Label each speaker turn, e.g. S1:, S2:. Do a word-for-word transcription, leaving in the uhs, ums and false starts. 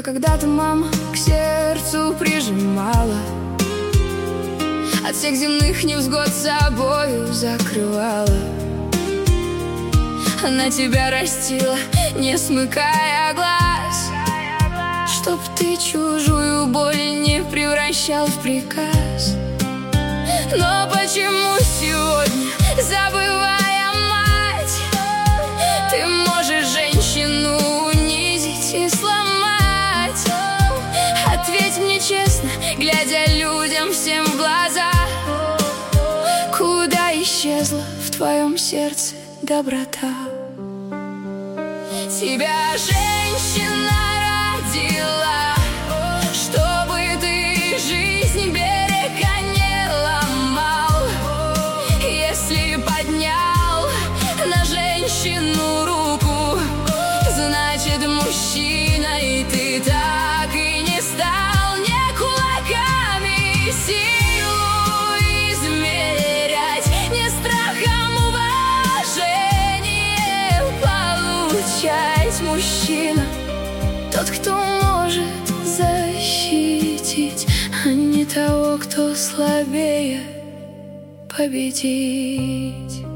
S1: когда-то мама к сердцу прижимала, от всех земных невзгод собою закрывала. Она тебя растила, не смыкая глаз, чтоб ты чужую боль не превращал в приказ. Но почему сегодня, забывая мать, ты можешь женщину унизить и сломать? Ответь мне честно, глядя людям всем в глаза, куда исчезла в твоем сердце доброта? Тебя женщина родила, чтобы ты жизнь берега не ломал. Если поднял на женщину руку, значит мужчина, и ты так и не стал не кулаками силу измерять, не страхом уважение получать. Мужчина тот, кто может защитить, а не того, кто слабее победить.